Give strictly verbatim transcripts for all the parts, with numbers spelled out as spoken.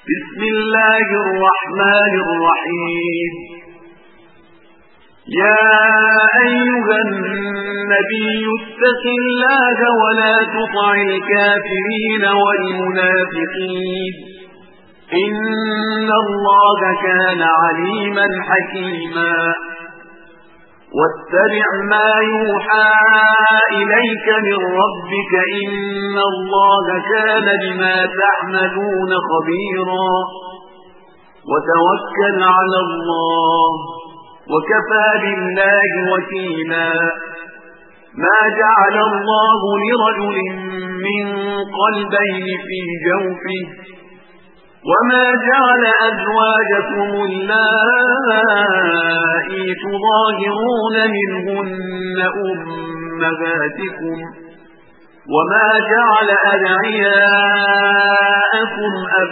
بسم الله الرحمن الرحيم. يا أيها النبي اتق الله ولا تطع الكافرين والمنافقين إن الله كان عليما حكيما. واتبع ما يوحى إليك من ربك إن الله كان بما تعملون خبيرا. وتوكل على الله وكفى بالله وكيلا. ما جعل الله لرجل من قلبين في جوفه وما جعل أزواجكم اللائي تظاهرون منهن أمهاتكم وما جعل أدعياءكم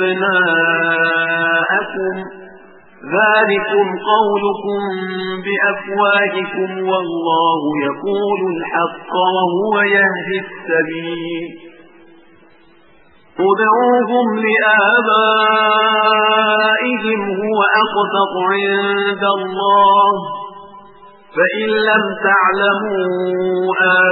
أبناءكم ذلكم قولكم بأفواهكم والله يقول الحق وهو يهدي السبيل. ادعوهم لآبائهم هو أقسط عند الله فإن لم تعلموا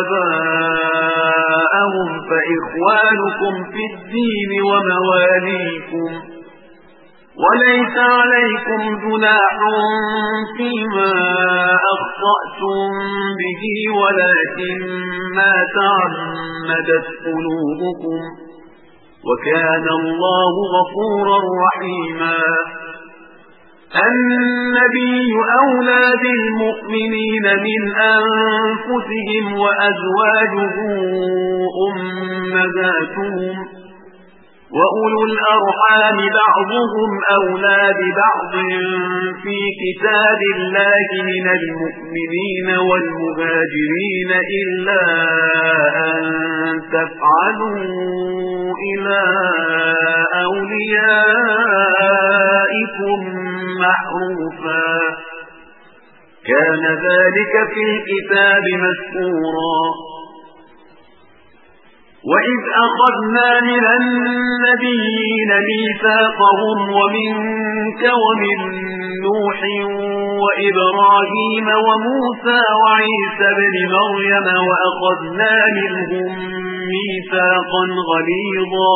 آباءهم فإخوانكم في الدين ومواليكم وليس عليكم جناح فيما أخطأتم به ولكن ما تعمدت قلوبكم وكان الله غفورا رحيما. النبي أولى بالمؤمنين من أنفسهم وأزواجه أمهاتهم وأولو الأرحام بعضهم أولى ببعض في كتاب الله من المؤمنين والمهاجرين إلا أن تفعلوا إلى أوليائكم معروفا كان ذلك في الكتاب مسكورا. وإذ أخذنا من النبيين ميثاقهم ومنك ومن نوح وإبراهيم وموسى وعيسى بن مريم وأخذنا منهم ميثاقا غليظا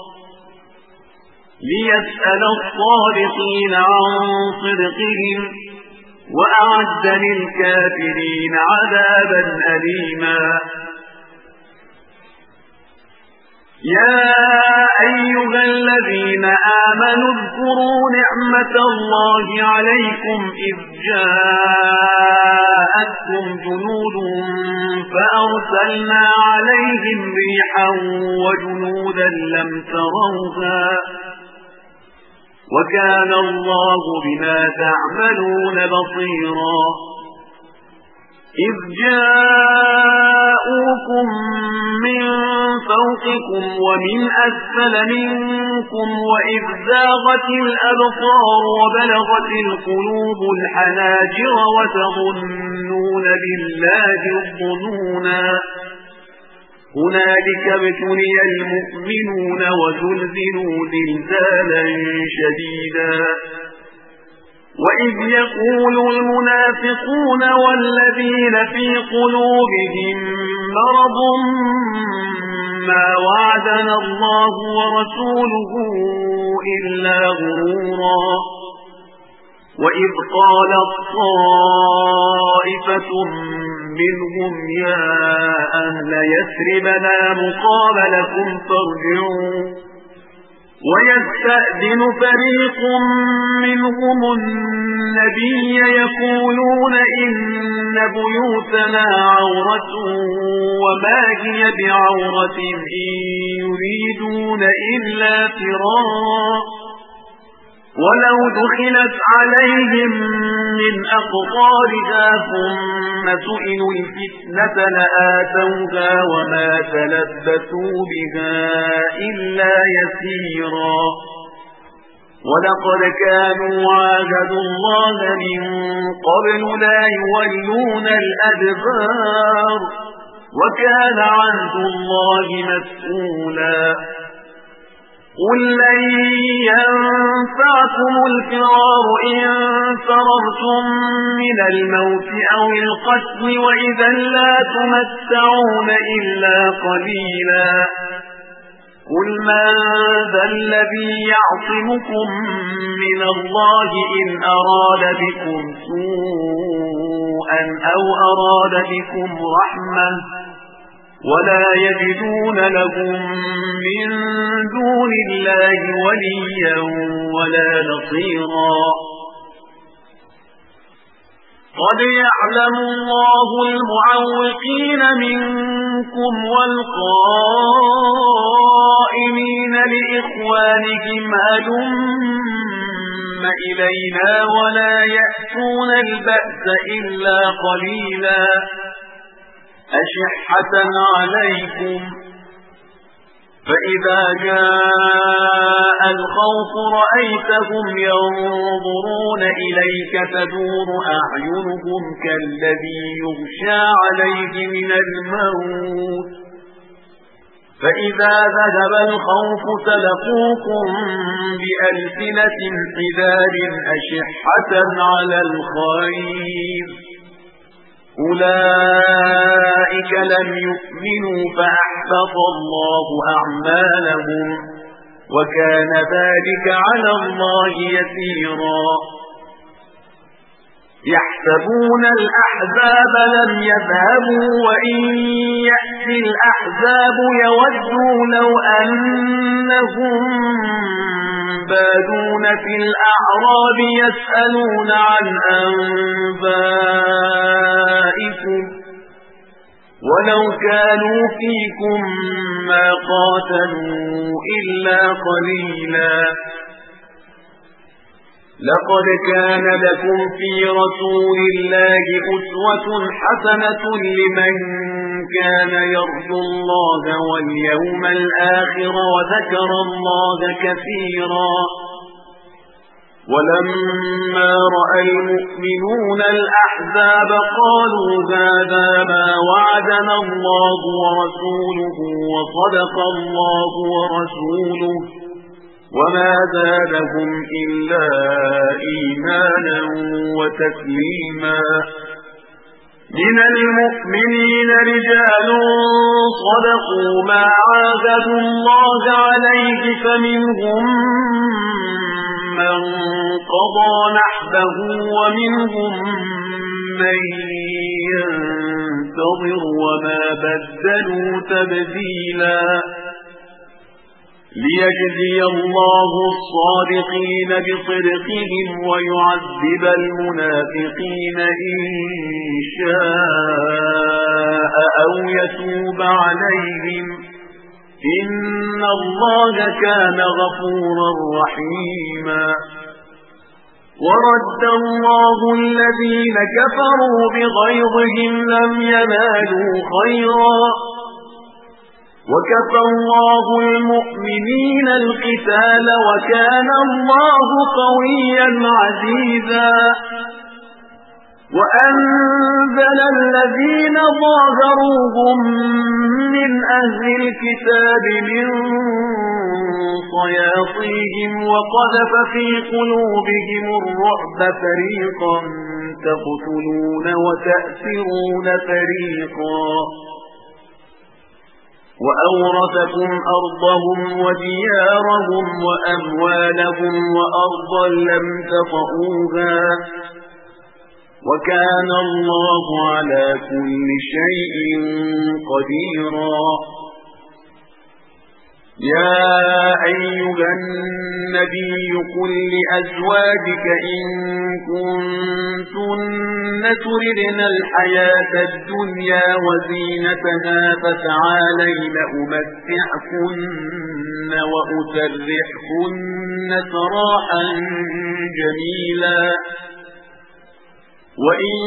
ليسأل الصادقين عن صدقهم وأعد للكافرين عذابا أليما. يا أيها الذين آمنوا اذكروا نعمة الله عليكم إذ جاءتكم جنود فأرسلنا عليهم ريحا وجنودا لم تروها وكان الله بما تعملون بصيرا. إذ جاءوكم من فوقكم ومن أسفل منكم وإذ زاغت الأبصار وبلغت القلوب الحناجر وتظنون بالله الظنونا هنالك ابتلي المؤمنون وزلزلوا زلزالا شديدا. وإذ يقول المنافقون والذين في قلوبهم مرض ما وعدنا الله ورسوله إلا غرورا. وإذ قالت طائفة منهم يا أهل يثرب لا مقام لكم فارجعوا ويستأذن فريق منهم النبي يقولون إن بيوتنا عورة وما هي بعورة إن يريدون إلا فرارا ولو دخلت عليهم من أقطارها ثم سئلوا الفتنة لآتوها وما تلبثوا بها إلا يسيرا. ولقد كانوا عاهدوا الله من قبل لا يولون الأدبار وكان عهد الله مسؤولا. قل لن معكم الفرار إن فررتم من الموت أو القتل وإذا لا تمتعون إلا قليلا قل من ذا الذي يعصمكم من الله إن أراد بكم سوءا أو أراد بكم رحمة ولا يجدون لهم من دون الله وليا ولا نصيرا قد يعلم الله المعوقين منكم والقائمين لإخوانهم هلم إلينا ولا يأتون البأس إلا قليلا أشحة عليكم فإذا جاء الخوف رأيتهم ينظرون إليك تدور أعينهم كالذي يغشى عليه من الموت فإذا ذهب الخوف سلقوكم بألسنة حداد أشحة على الخير أولئك لم يؤمنوا فأحبط الله أعمالهم وكان ذلك على الله يسيرا يحسبون الأحزاب لم يذهبوا وإن يأتي الأحزاب يودوا لو أنهم بادون في الأعراب يسألون عن أنبائكم ولو كانوا فيكم ما قاتلوا إلا قليلا لقد كان لكم في رسول الله أسوة حسنة لمن كان يرجو الله واليوم الآخر وذكر الله كثيرا ولما رأى المؤمنون الأحزاب قالوا هذا ما وعدنا الله ورسوله وصدق الله ورسوله وما زادهم إلا إيمانا وتسليما من المؤمنين رجال صدقوا ما عاهدوا الله عليه فمنهم من قضى نحبه ومنهم من ينتظر وما بدلوا تبديلا ليجزي الله الصادقين بصدقهم ويعذب المنافقين إن شاء أو يتوب عليهم إن الله كان غفورا رحيما ورد الله الذين كفروا بغيظهم لم ينالوا خيرا وكفى الله المؤمنين القتال وكان الله قويا عزيزا وأنزل الذين ظاهروهم من أهل الكتاب من صياصيهم وقذف في قلوبهم الرعب فريقا تقتلون وتأسرون فريقا وأورثكم أرضهم وديارهم وأموالهم وأرضا لم تطئوها وكان الله على كل شيء قديرا يا أيها النبي قل لأزواجك إن كنتن تردن الحياة الدنيا وزينتها فتعالين أمتعكن وأسرحكن سراحا جميلا وإن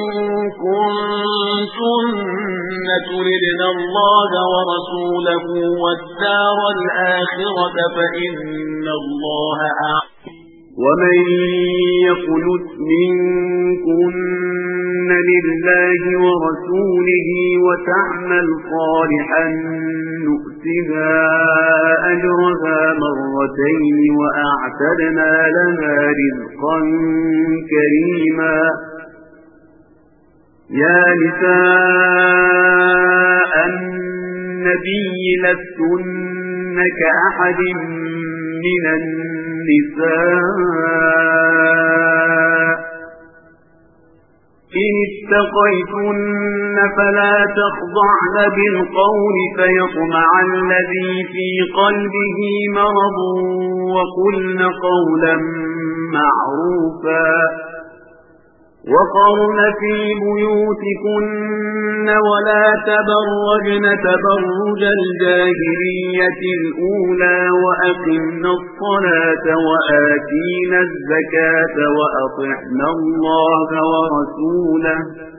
كنتن تردن الله ورسوله والدار الآخرة فإن الله أعلم ومن يقنت منكن لله ورسوله وتعمل صالحا نؤتها أجرها مرتين وأعتدنا لها رزقا كريما. يا نساء النبي لستن كأحد من النساء إن اتقيتن فلا تخضعن بالقول فيطمع الذي في قلبه مرض وقلن قولا معروفا وقرن في بيوتكن ولا تبرجن تبرج الجاهلية الأولى وأقمن الصلاة وآتينا الزكاة وأطعنا الله ورسوله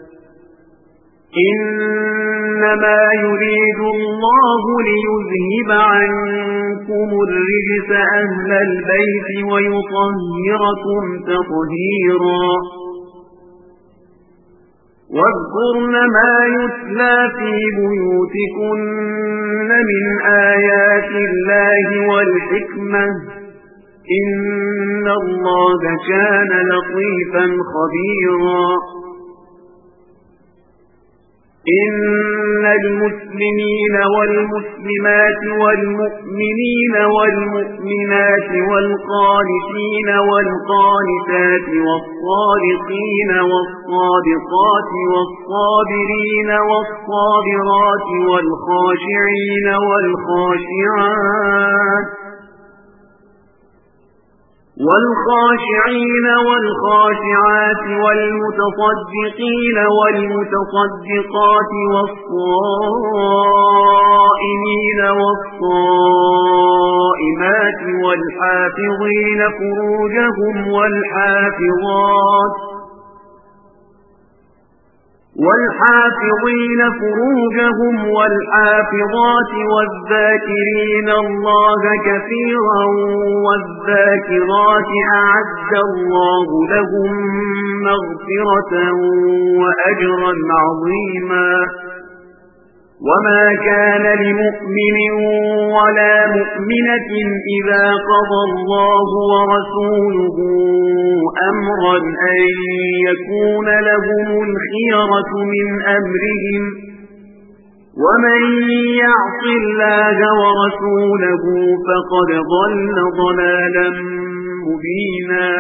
إنما يريد الله ليذهب عنكم الرجس أهل البيت ويطهركم تطهيرا. واذكرن ما يتلى في بيوتكن من آيات الله والحكمة إن الله كان لطيفا خبيرا. إن المسلمين والمسلمات والمؤمنين والمؤمنات والقانتين والقانتات والصادقين والصادقات والصابرين والصابرات والخاشعين والخاشعات والخاشعين والخاشعات والمتصدقين والمتصدقات والصائمين والصائمات والحافظين فروجهم والحافظات والحافظين فروجهم والحافظات والذاكرين الله كثيرا والذاكرات أعد الله لهم مغفرة وأجرا عظيما. وما كان لمؤمن ولا مؤمنة إذا قضى الله ورسوله أمرا أن يكون لهم الخيرة من أمرهم ومن يعص الله ورسوله فقد ضل ضلالا مبينا.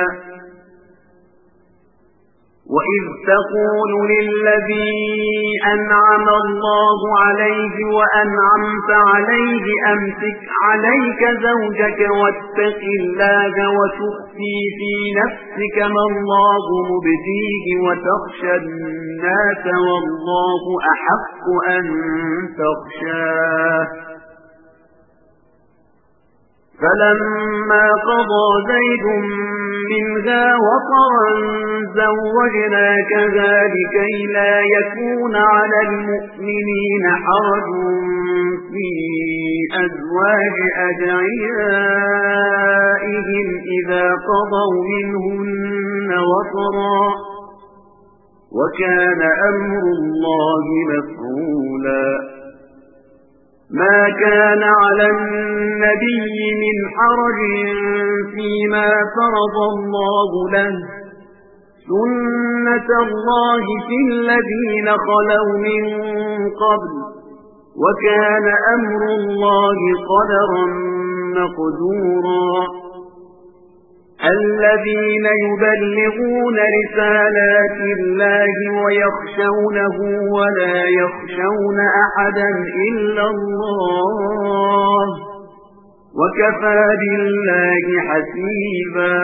وإذ تقول للذي أنعم الله عليه وأنعمت عليه أمسك عليك زوجك واتق الله وتخفي في نفسك ما الله مبديه وتخشى الناس والله أحق أن تخشاه. فلما قضى زيد منها وطرا زوجناكها لكي لا يكون على المؤمنين حرج في أزواج أدعيائهم إذا قضوا منهن وطرا وكان أمر الله مفعولا. ما كان على النبي من حرج فيما فرض الله له سنة الله في الذين خلوا من قبل وكان أمر الله قدرا مقدورا. الذين يبلغون رسالات الله ويخشونه ولا يخشون أحدا إلا الله وكفى بالله حسيبا.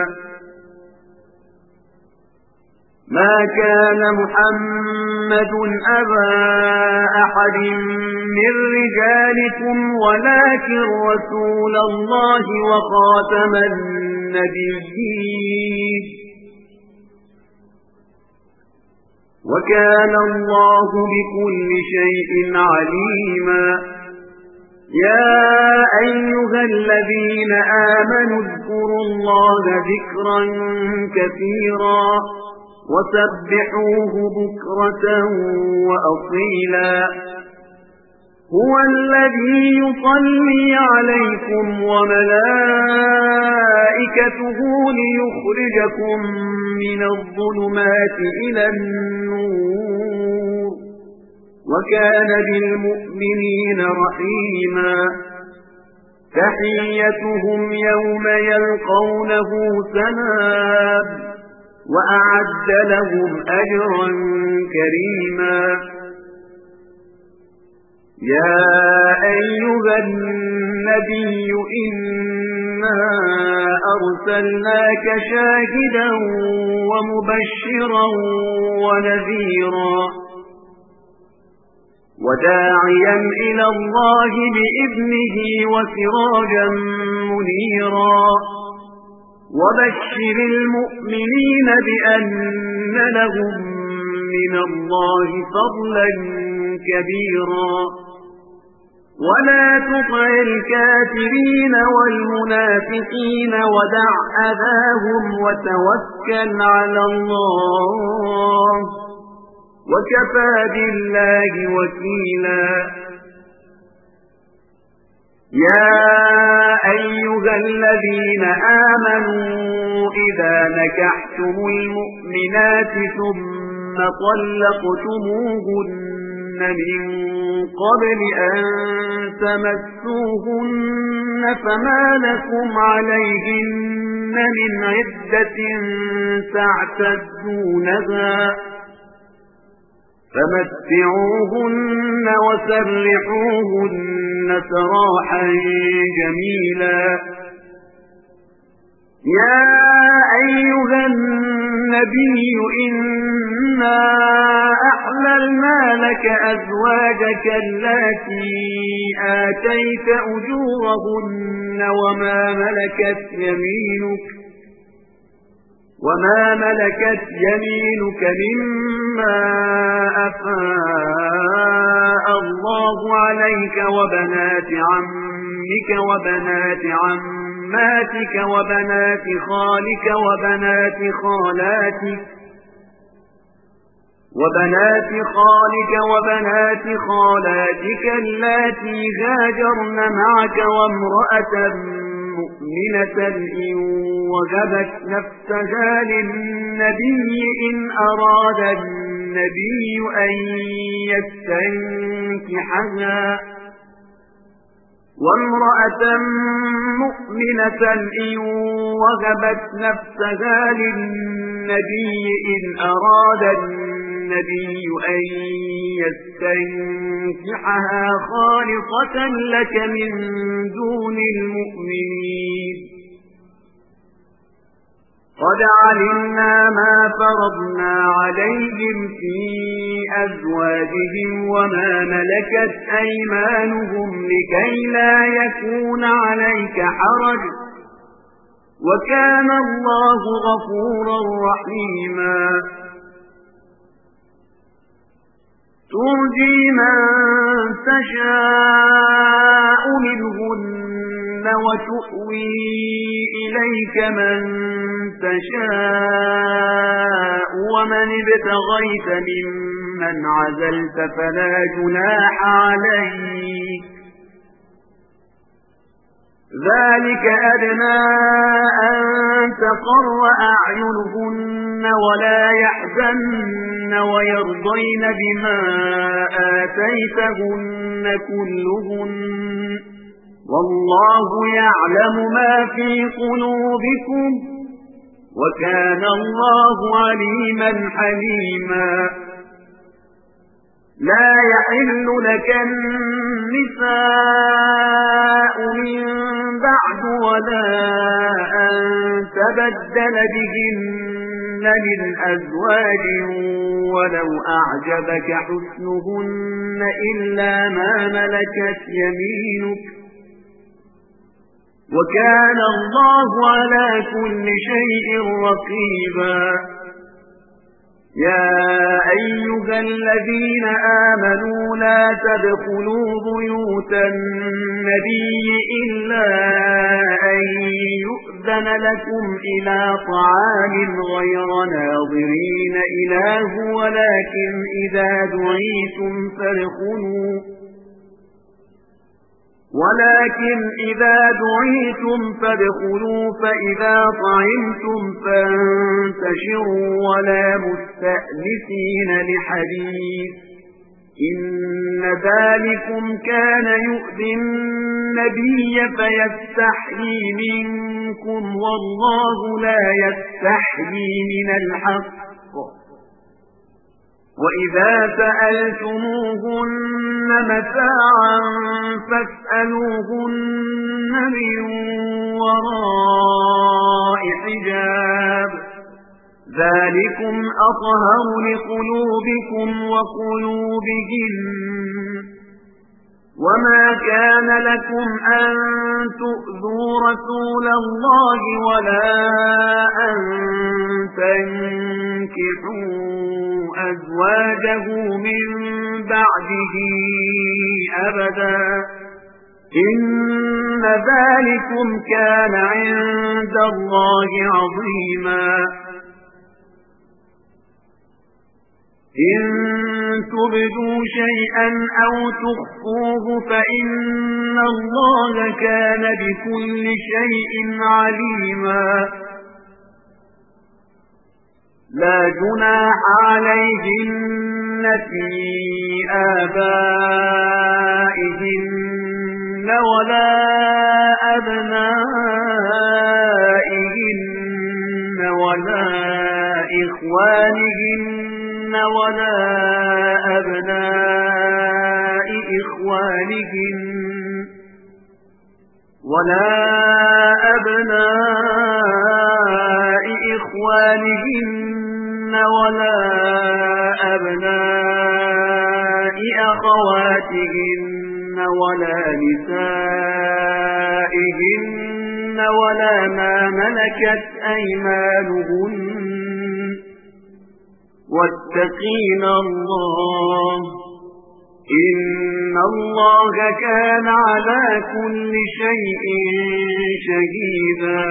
ما كان محمد أبا أحد من رجالكم ولكن رسول الله وخاتم النبيين وكان الله بكل شيء عليما. يا أيها الذين آمنوا اذكروا الله ذكرا كثيرا وسبحوه بكرة وأصيلا هو الذي يصلي عليكم وملائكته ليخرجكم من الظلمات إلى النور وكان بالمؤمنين رحيما تحيتهم يوم يلقونه سلام وأعد لهم أجرا كريما يا أيها النبي إنا أرسلناك شاهدا ومبشرا ونذيرا وداعيا إلى الله بإذنه وسراجا منيرا وبشر المؤمنين بأن لهم من الله فضلا كبيرا ولا تطع الكافرين والمنافقين ودع أذاهم وتوكل على الله وكفى بالله وكيلا يا أيها الذين آمنوا إذا نكحتم المؤمنات ثم طلقتموهن من قبل أن تمسوهن فما لكم عليهن من عدة تعتدونها فمتعوهن وسرحوهن سراحا جميلا يا أيها النبي إنا أحللنا لك أزواجك التي آتيت أجورهن وما ملكت يمينك وما ملكت يمينك مما أفاء الله عليك وبنات عمك وبنات عماتك وبنات خالك وبنات خالاتك وبنات خالك وبنات خالاتك اللاتي هاجرن معك وامرأة مؤمنة إن وجبت نفسها للنبي إن أراد النبي أن يستنكحها وامرأة مؤمنة إن وهبت نفسها للنبي إن أراد النبي أن يستنكحها خالصة لك من دون المؤمنين قد علمنا ما فرضنا عليهم في أزواجهم وما ملكت أيمانهم لكي لا يكون عليك حرج وكان الله غفورا رحيما ترجي من تشاء منهن وتؤوي إليك من تشاء ومن ابتغيت ممن عزلت فلا جناح عليك ذلك أدنى أن تقر أعينهن ولا يحزن ويرضين بما آتيتهن كلهن والله يعلم ما في قلوبكم وكان الله عليما حليما لا يحل لك النساء من بعد ولا أن تبدل بهن من أزواج ولو أعجبك حسنهن إلا ما ملكت يمينك وكان الله على كل شيء رقيبا يا أيها الذين آمنوا لا تدخلوا بيوت النبي إلا أن يؤذن لكم إلى طعام غير ناظرين إله ولكن إذا دعيتم فادخلوا ولكن إذا دعيتم فادخلوا فإذا طعمتم فانتشروا ولا مستأنسين لحديث إن ذلكم كان يؤذي النبي فيستحيي منكم والله لا يستحيي من الحق وإذا سألتموهن متاعا فاسألوهن من وراء حجاب ذلكم أطهر لقلوبكم وقلوبهن وما كان لكم أن تؤذوا رسول الله ولا أن تنكحوا أزواجه من بعده أبدا إن ذلكم كان عند الله عظيما إن تبدوا شيئا أو تخفوه فإن الله كان بكل شيء عليما لا جناح عليهن في آبائهن ولا أبنائهن ولا إخوانهن ولا أبناء إخوانهن ولا أبناء إخوانهن ولا أبناء أخواتهن ولا نسائهن ولا ما ملكت أيمانهن واتقين الله إن الله كان على كل شيء شهيدا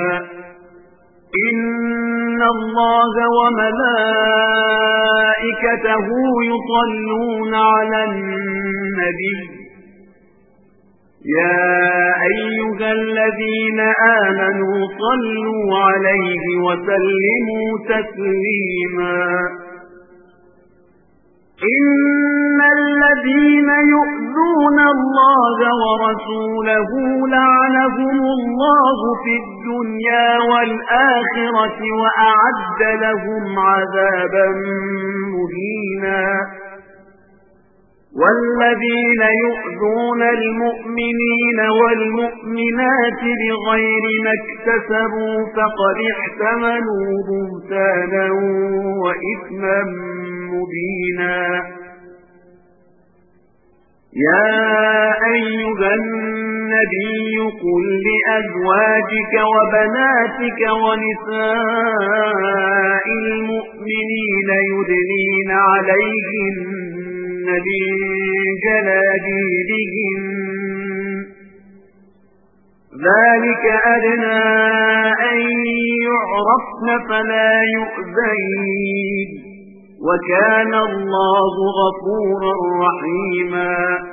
إن الله وملائكته يصلون على النبي يا أيها الذين آمنوا صلوا عليه وسلموا تسليما إن الذين يؤذون الله ورسوله لعنهم الله في الدنيا والآخرة وأعد لهم عذابا مهينا والذين يؤذون المؤمنين والمؤمنات بغير ما اكتسبوا فقد احتملوا بهتانا وإثما مبينا يا أيها النبي قل لأزواجك وبناتك ونساء المؤمنين يدنين عليهن من جلابيبهن ذلك أدنى أن يعرفن فلا يؤذين وكان الله غفورا رحيما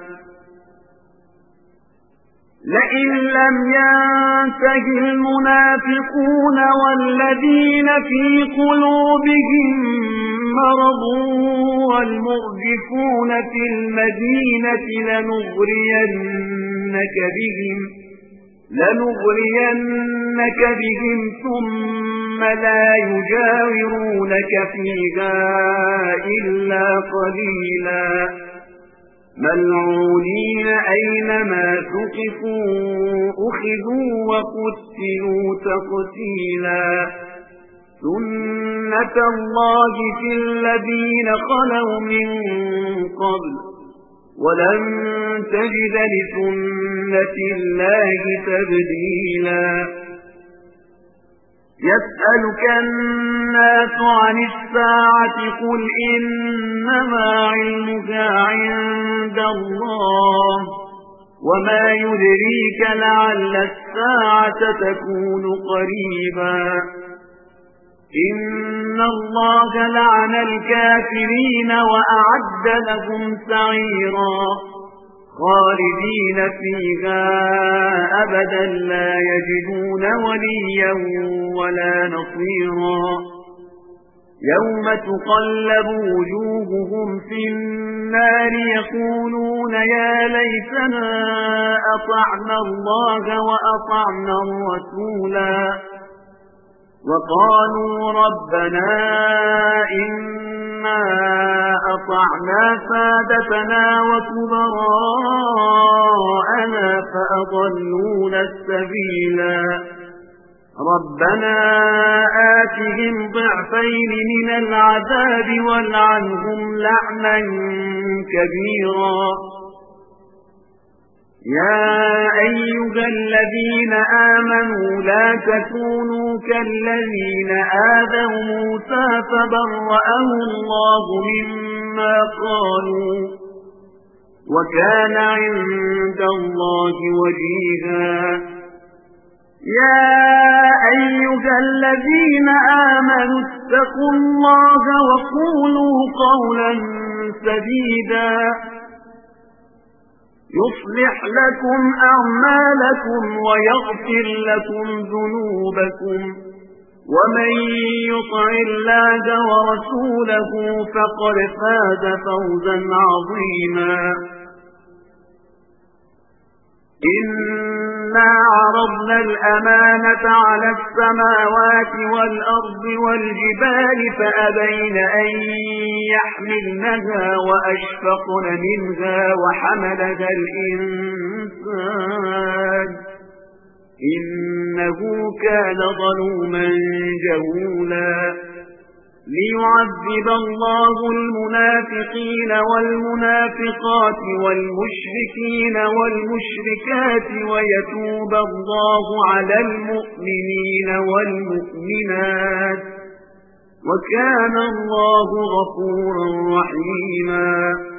لئن لم ينته المنافقون والذين في قلوبهم مرض والمرجفون في المدينة لنغرينك بهم لنغرينك بهم ثم لا يجاورونك فيها إلا قليلا ملعونين أينما ثقفوا أخذوا وقتلوا تقتيلا سنة الله في الذين خلوا من قبل ولن تجد لسنة الله تبديلا يسألك الناس عن الساعة قل إنما علمها عند الله وما يدريك لعل الساعة تكون قريبا إن الله لعن الكافرين وأعد لهم سعيرا خالدين فيها أبدا لا يجدون وليا ولا نصيرا يوم تقلب وجوههم في النار يقولون يا ليتنا أطعنا الله وأطعنا الرسولا وقالوا ربنا إنا أطعنا سادتنا وكبراءنا فأضلونا السبيلا ربنا آتهم ضعفين من العذاب والعنهم لعنا كبيرا يا أيها الذين آمنوا لا تكونوا كالذين آذوا موسى فبرأه الله مما قالوا وكان عند الله وجيها يا أيها الذين آمنوا اتقوا الله وقولوا قولا سديدا يصلح لكم أعمالكم ويغفر لكم ذنوبكم ومن يطع الله ورسوله فقد فاز فوزا عظيما إنا عرضنا الأمانة على السماوات والأرض والجبال فأبين أن يحملنها وأشفقن منها وحملها الإنسان إنه كان ظلوما جهولا ليعذب الله المنافقين والمنافقات والمشركين والمشركات ويتوب الله على المؤمنين والمؤمنات وكان الله غفورا رحيما